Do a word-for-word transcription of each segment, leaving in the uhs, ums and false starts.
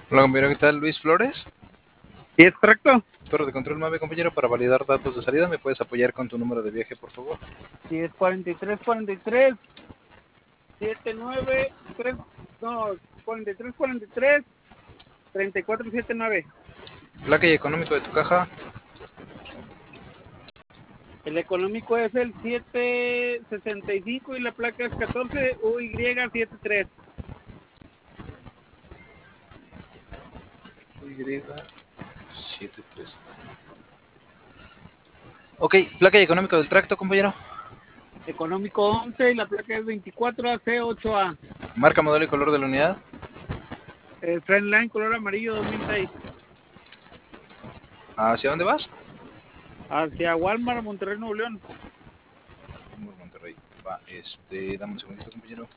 Hola compañero, ¿qué tal? Luis Flores. ¿Sí es correcto? Torre de control nueve, compañero, para validar datos de salida. ¿Me puedes apoyar con tu número de viaje, por favor? Sí es cuarenta y tres, cuarenta y tres, setenta y nueve, tres, no, cuarenta y tres, cuarenta y tres, treinta y cuatro, setenta y nueve. Placa y económico de tu caja. El económico es el siete sesenta y cinco y la placa es catorce U Y setenta y tres. Y setenta y tres. Ok, placa y económico del tracto, compañero. Económico once y la placa es veinticuatro A C ocho A. Marca, modelo y color de la unidad. El Trendline color amarillo dos mil seis. ¿Hacia dónde vas? Hacia Walmart, Monterrey, Nuevo León. Monterrey. Va, este, dame un segundito, compañero.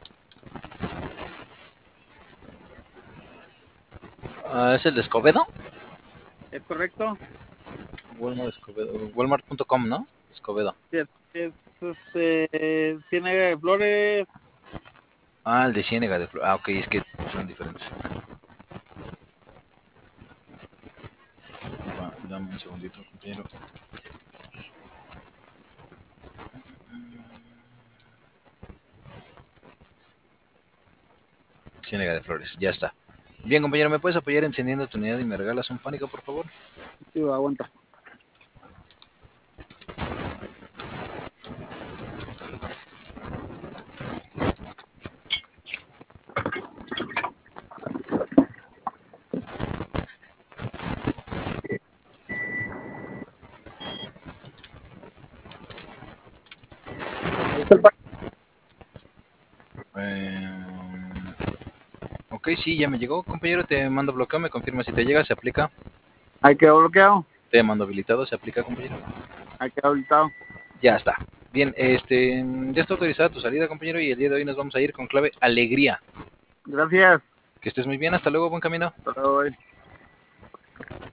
Uh, ¿Es el de Escobedo? ¿Es correcto? Walmart Escobedo. Walmart punto com, ¿no? Escobedo. Es, es, este, tiene flores. Ah, el de Ciénega de Flores. Ah, ok, es que son diferentes. Va, dame un segundito, compañero. Ciénega de Flores, ya está. Bien, compañero, ¿me puedes apoyar encendiendo tu unidad y me regalas un pánico, por favor? Sí, aguanta. Eh, ok, sí, ya me llegó, compañero. Te mando bloqueo, me confirma si te llega, se aplica. Ahí quedó bloqueado. Te mando habilitado, se aplica, compañero. Ahí quedó habilitado. Ya está. Bien, este, ya está autorizada tu salida, compañero, y el día de hoy nos vamos a ir con clave alegría. Gracias. Que estés muy bien, hasta luego, buen camino. Hasta luego.